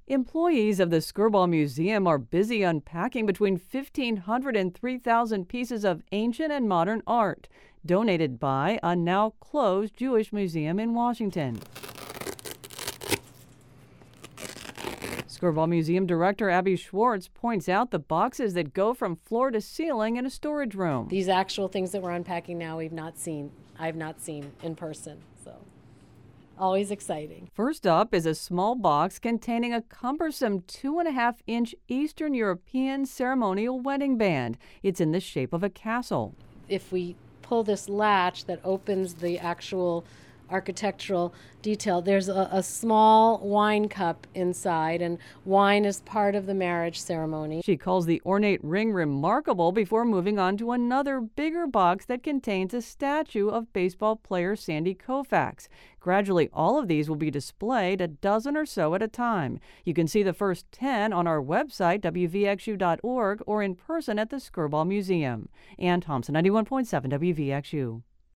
Employees of the Skirball Museum are busy unpacking between 1,500 and 3,000 pieces of ancient and modern art, donated by a now closed Jewish museum in Washington. Skirball Museum Director Abby Schwartz points out the boxes that go from floor to ceiling in a storage room. These actual things that we're unpacking now, I've not seen in person, so always exciting. First up is a small box containing a cumbersome 2.5-inch Eastern European ceremonial wedding band. It's in the shape of a castle. If we pull this latch that opens the actual architectural detail, there's a small wine cup inside, and wine is part of the marriage ceremony. She calls the ornate ring remarkable before moving on to another bigger box that contains a statue of baseball player Sandy Koufax. Gradually, all of these will be displayed, a dozen or so at a time. You can see the first 10 on our website, wvxu.org, or in person at the Skirball Museum. Ann Thompson, 91.7 WVXU.